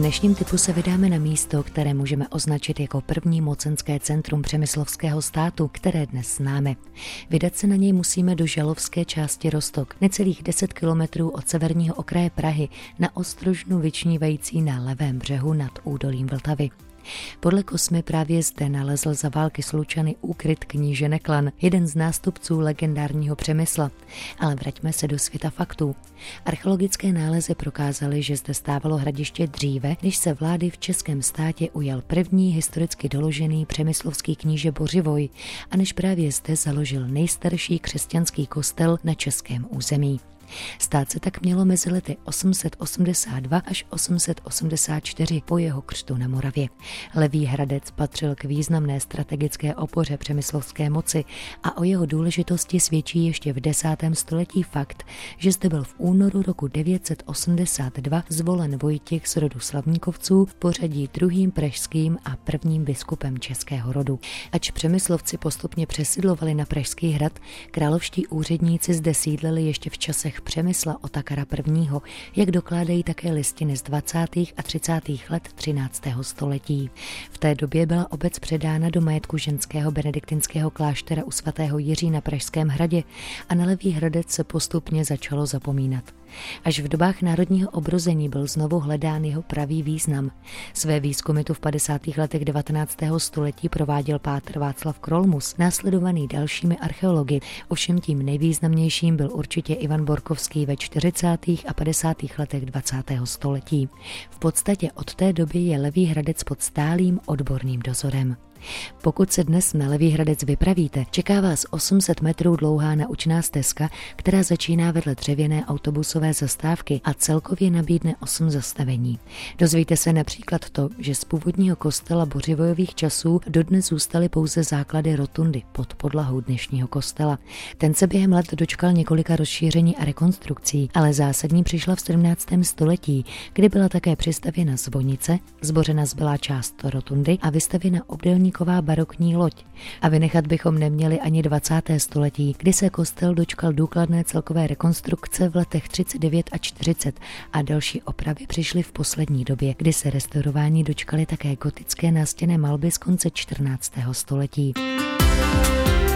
dnešním tipu se vydáme na místo, které můžeme označit jako první mocenské centrum přemyslovského státu, které dnes známe. Vydat se na něj musíme do žalovské části Roztok, necelých 10 kilometrů od severního okraje Prahy, na ostrožnu vyčnívající na levém břehu nad údolím Vltavy. Podle Kosmy právě zde nalezl za války s Lučany úkryt kníže Neklan, jeden z nástupců legendárního Přemysla. Ale vraťme se do světa faktů. Archeologické nálezy prokázaly, že zde stávalo hradiště dříve, než se vlády v českém státě ujal první historicky doložený přemyslovský kníže Bořivoj a než právě zde založil nejstarší křesťanský kostel na českém území. Stát se tak mělo mezi lety 882 až 884 po jeho křtu na Moravě. Levý Hradec patřil k významné strategické opoře přemyslovské moci a o jeho důležitosti svědčí ještě v 10. století fakt, že zde byl v únoru roku 982 zvolen Vojtěch z rodu Slavníkovců v pořadí druhým pražským a prvním biskupem českého rodu. Ač přemyslovci postupně přesidlovali na Pražský hrad, královští úředníci zde sídlili ještě v časech Přemysla Otakara I., jak dokládají také listiny z 20. a 30. let 13. století. V té době byla obec předána do majetku ženského benediktinského kláštera u svatého Jiří na Pražském hradě a na Levý Hradec se postupně začalo zapomínat. Až v dobách národního obrození byl znovu hledán jeho pravý význam. Své výzkumy tu v 50. letech 19. století prováděl pátr Václav Krolmus, následovaný dalšími archeology. Ovšem tím nejvýznamnějším byl určitě Ivan Borkovský ve 40. a 50. letech 20. století. V podstatě od té doby je Levý Hradec pod stálým odborným dozorem. Pokud se dnes na Levý Hradec vypravíte, čeká vás 800 metrů dlouhá naučná stezka, která začíná vedle dřevěné autobusové zastávky a celkově nabídne 8 zastavení. Dozvíte se například to, že z původního kostela Bořivojových časů dodnes zůstaly pouze základy rotundy pod podlahou dnešního kostela. Ten se během let dočkal několika rozšíření a rekonstrukcí, ale zásadní přišla v 17. století, kdy byla také přistavěna zvonice, zbořena zbylá část rotundy a vystavěna obdélníková barokní loď. A vynechat bychom neměli ani 20. století, kdy se kostel dočkal důkladné celkové rekonstrukce v letech 39 a 40 a další opravy přišly v poslední době, kdy se restaurování dočkaly také gotické nástěnné malby z konce 14. století.